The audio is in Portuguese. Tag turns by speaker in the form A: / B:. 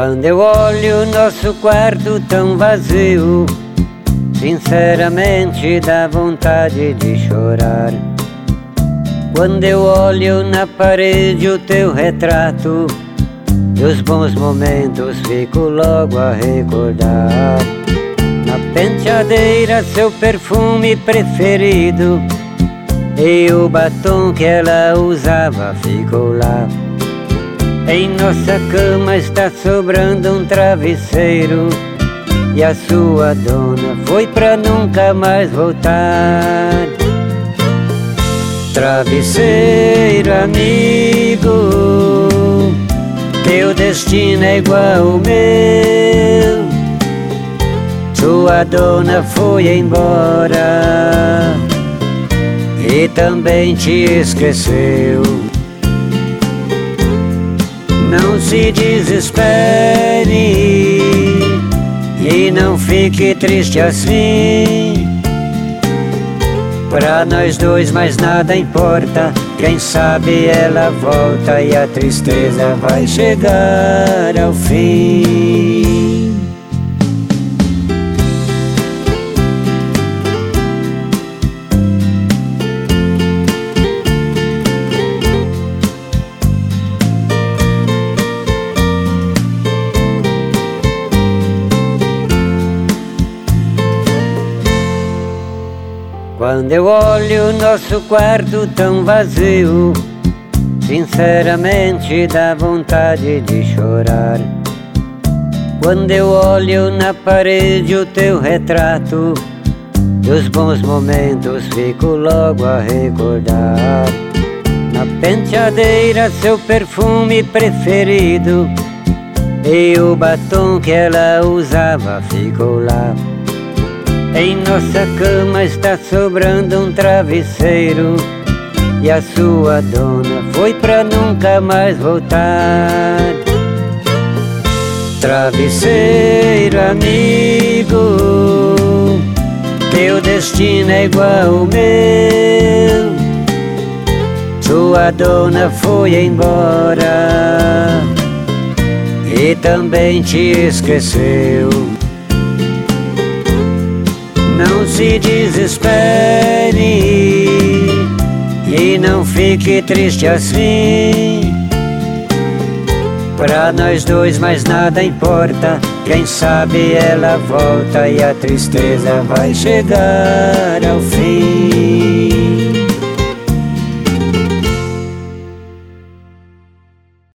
A: Quando eu olho nosso quarto tão vazio, sinceramente dá vontade de chorar. Quando eu olho na parede o teu retrato, dos bons momentos fico logo a recordar. Na penteadeira seu perfume preferido, e o batom que ela usava ficou lá. Em nossa cama está sobrando um travesseiro, e a sua dona foi pra nunca mais voltar. Travesseiro amigo, teu destino é igual ao meu. Sua dona foi embora e também te esqueceu. Não se desespere e não fique triste assim. Pra nós dois mais nada importa, quem sabe ela volta e a tristeza vai chegar ao fim. Quando eu olho nosso quarto tão vazio, sinceramente dá vontade de chorar. Quando eu olho na parede o teu retrato, dos bons momentos fico logo a recordar. Na penteadeira seu perfume preferido, e o batom que ela usava ficou lá. Em nossa cama está sobrando um travesseiro, e a sua dona foi pra nunca mais voltar. Travesseiro amigo, teu destino é igual ao meu. Sua dona foi embora e também te esqueceu. Não se desespere e não fique triste assim. Pra nós dois mais nada importa, quem sabe ela volta e a tristeza vai chegar ao fim.